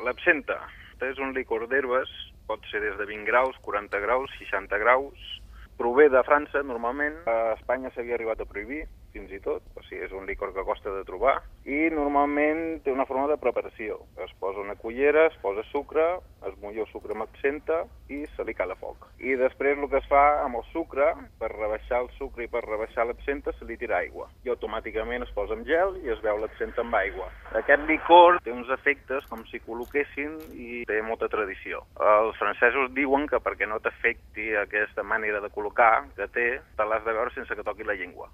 L'absenta és un licor d'herbes, pot ser des de 20 graus, 40 graus, 60 graus. Prové de França, normalment. A Espanya s'havia arribat a prohibir, fins i tot. O sigui, és un licor que costa de trobar. I normalment té una forma de preparació. Es posa una cullera, es posa sucre, es mulla el sucre amb absenta i se li cala foc. I després el que es fa amb el sucre, per rebaixar el sucre i per rebaixar l'absenta, se li tira aigua. I automàticament es posa amb gel i es veu l'absenta amb aigua. Aquest licor té uns efectes com si col·loquessin i té molta tradició. Els francesos diuen que perquè no t'afecti aquesta manera de col·locar que té, te l'has de veure sense que toqui la llengua.